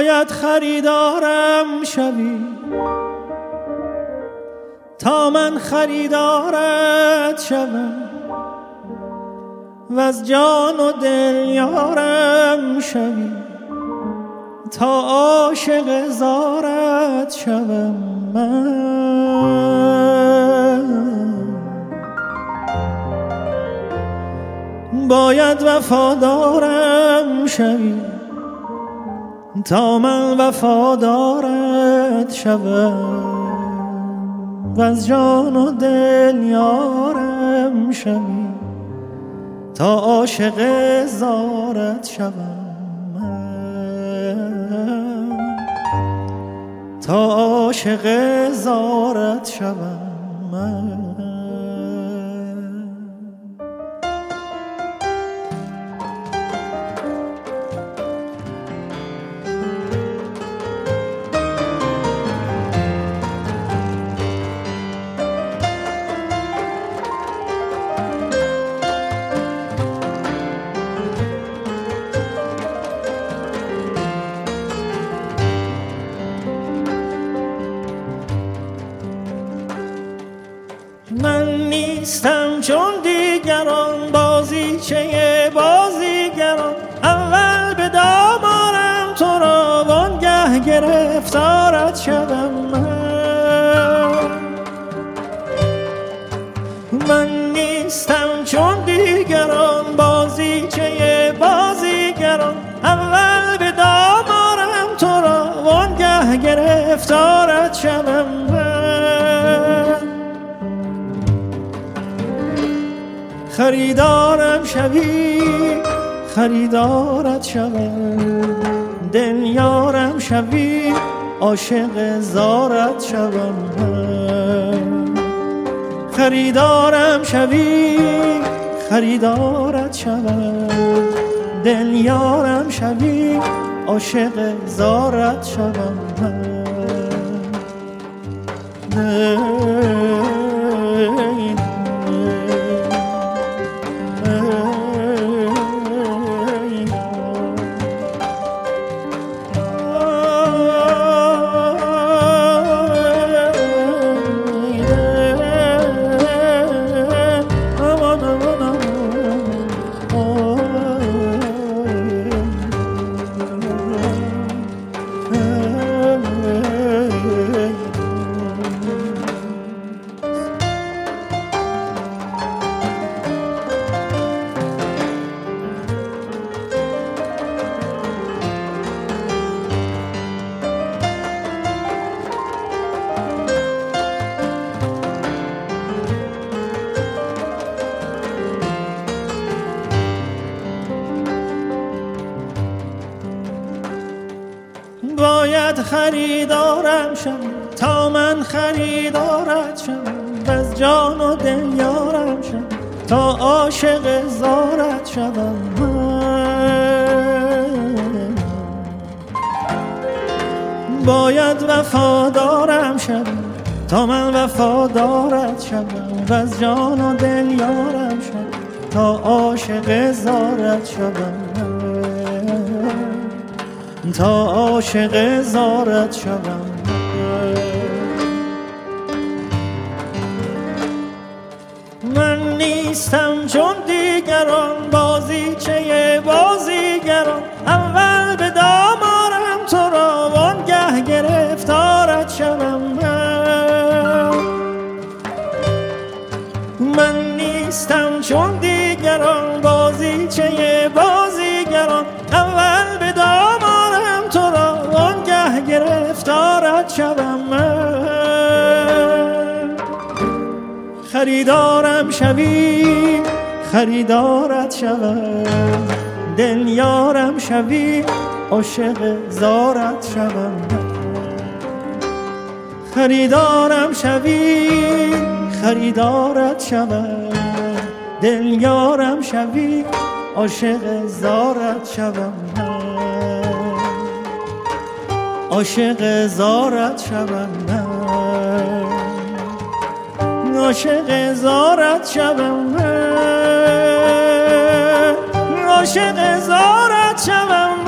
باید خریدارم شوی تا من خریدارت شوم و از جان و دل یارم شوی تا عاشق زارت شوم من. باید وفادارم شوی تا من وفادارت شوم و از جان و دل یارم شوی تا عاشق زارت شوم من. تا عاشق زارت شوم من. من نیستم چون دیگران بازیچه بازیگران، اول به دام آرم تو را وانگه گرفتارت شوم من نیستم چون دیگران بازیچه بازیگران، اول به دام آرم تو را وانگه گرفتارت شوم خریدارم شوی خریدارت شوم، دل یارم شوی عاشق زارت شوم خریدارم شوی خریدارت شوم، دل یارم شوی عاشق زارت شوم باید خریدارم شم تا من خریدارت شم و از جان و دل یارم شم تا عاشق زارت شوم باید وفادارم شم تا من وفادارت شم و از جان و دل یارم شم تا عاشق زارت شوم تا عاشق زارت شوم من نیستم چون دیگران بازیچه بازیگران، اول به دام آرم تو را وانگه گرفتارت شوم من نیستم چون دیگران بازیچه بازیگران، اول به دام آرم تو را وانگه گرفتارت شوم خریدارم شوی خریدارت شوم، دل یارم شوی عاشق زارت شوم خریدارم شوی خریدارت شوم، دل یارم شوی عاشق زارت شوم عاشق زارت شوم عاشق زارت شوم عاشق زارت شوم